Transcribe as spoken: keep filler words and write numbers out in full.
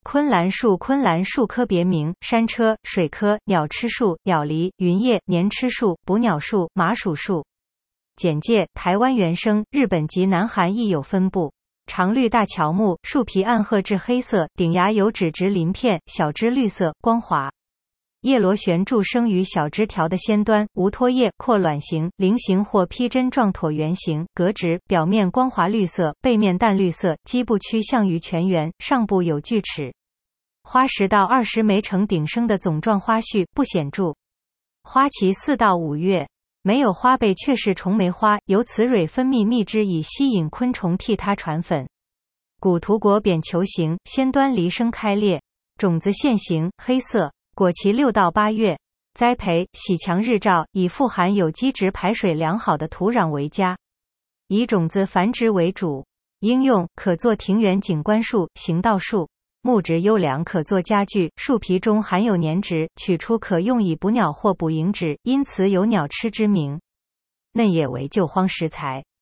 昆兰树昆兰树科别名：山车、水科、鸟吃树、鸟梨、云叶、年吃树、捕鸟树、麻属树。简介：台湾原生，日本及南韩亦有分布。常绿大乔木，树皮暗褐至黑色，顶芽有指直鳞片，小枝绿色，光滑。叶螺旋柱生于小枝条的先端，无托叶，阔卵形、菱形或披针状椭圆形，格直，表面光滑绿色，背面淡绿色，基部趋向于全圆，上部有锯齿。花十到二十枚呈顶生的总状花序，不显著。花期四到五月。没有花被却是虫媒花，由雌蕊分泌蜜汁以吸引昆虫替它传粉。古图果扁球形，先端离生开裂，种子线形，黑色，果期六到八月。栽培喜强日照，以富含有机质排水良好的土壤为佳，以种子繁殖为主。应用可做庭园景观树、行道树。木质优良，可做家具。树皮中含有粘质，取出可用以捕鸟或捕蝇纸，因此有鸟吃之名。嫩叶为救荒食材。